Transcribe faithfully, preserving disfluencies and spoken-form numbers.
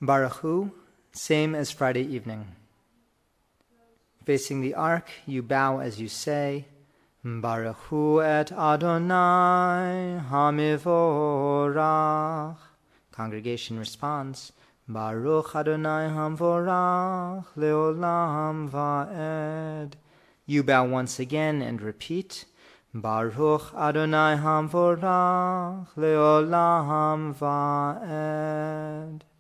Baruch Hu, same as Friday evening. Facing the ark, you bow as you say, Baruch Hu et Adonai Hamivorach. Congregation responds, Baruch Adonai Hamvorach Leolam Va'ed. You bow once again and repeat, Baruch Adonai Hamvorach Leolam Va'ed.